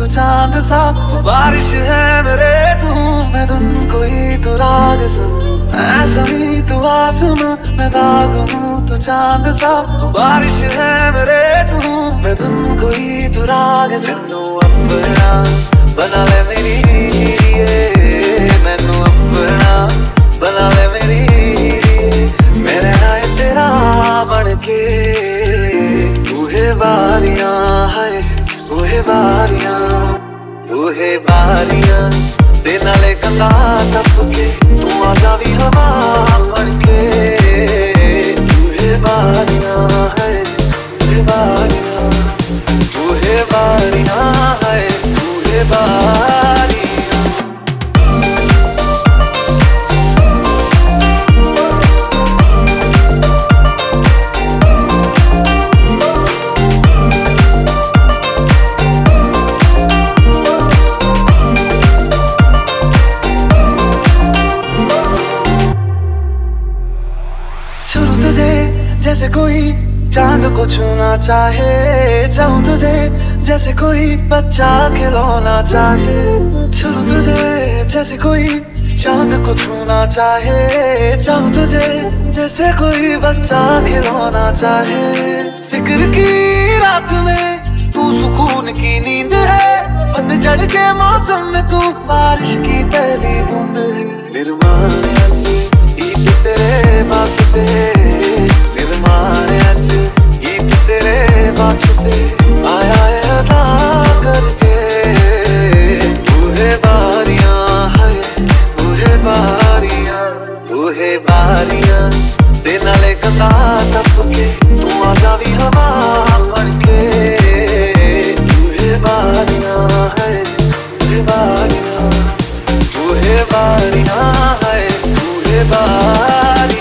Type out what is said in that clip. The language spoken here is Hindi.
चांद सा, बारिश है मेरे तू, मैं धुन कोई तू राग सा, ऐसा भी तू आसमां, मैं दाग हूँ तू चांद सा, बारिश है मेरे तू, मैं धुन कोई तू राग सा। मैनू अपना बना ले मेरी हीरिए, मैनू अपना बना ले मेरी हीरिए, मेरे नाल तेरा बनके बूहे बारियां है, बूहे बारियां, बूहे बारियां दे नाले कंधा टप के तू आ जावी हवा बनके, बूहे बारियां है, बूहे बारियां, बूहे बारियां है, बूहे बारियां। छू तुझे जैसे कोई चांद को छूना चाहे, चाहूं तुझे जैसे कोई बच्चा खिलौना चाहे, छू तुझे जैसे कोई चांद को छूना चाहे, चाहूं तुझे जैसे कोई बच्चा खिलौना चाहे। फिक्र की रात में तू सुकून की नींद है, पतझड़ के मौसम में तू बारिश की पहली बूंद है। निर्माण आज गीत तेरे वास्ते, निर्माण आज गीत तेरे वास्ते, आया है अदा करके बूहे बारियां है, बूहे बारियां, बूहे बारियां दे नाले कंधा टप के तू आ जावी हवा बनके, बूहे बारियां है, बूहे बारियां, बूहे बारियां है, बूहे बारियां।